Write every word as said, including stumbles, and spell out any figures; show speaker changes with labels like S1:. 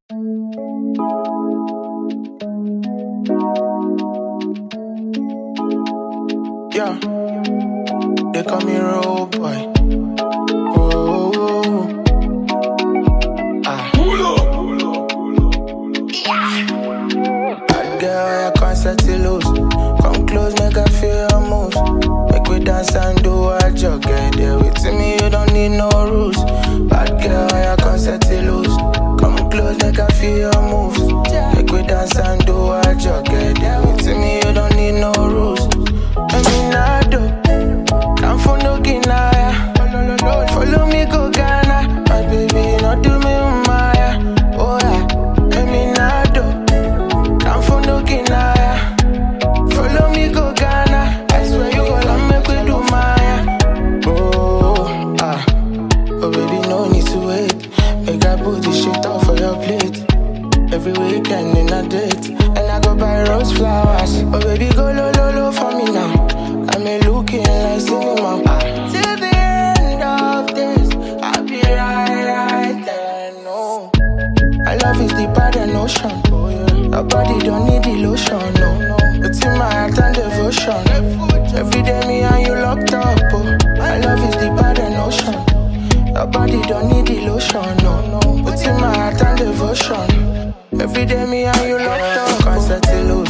S1: Yeah, they call me road boy. Oh, ah. Bad girl, I can't set it loose. Come close, make I feel your moves. Make we dance and do a jog. Get there with me, you don't need no rules. Bad girl, I can't set it loose. Come close, make I feel your moves. Make we dance and do a jog. Get there with me, you don't need no rules. Eminado, can't find no Guinea. Follow me, go Ghana. My baby, not do me Maya. Oh yeah, Eminado, can't find no Guinea. Follow me, go Ghana. I swear you gonna make we do Maya. Oh ah, oh baby, no need to wait. Make I put this shit off for your plate. Every weekend in a date, and I go buy rose flowers. Oh baby, go low, low, low for me now. I'm a looking like cinema. Ah. Till the end of this, I'll be right, right there. No, my love is deeper than ocean. Oh yeah, your body don't need the lotion. No, no, it's in my heart and devotion. Every day me and you locked up. Oh, my love is deeper than ocean. Your body don't need the lotion. No, no, it's in my heart and devotion. Every day me and you locked up. Can't set it loose.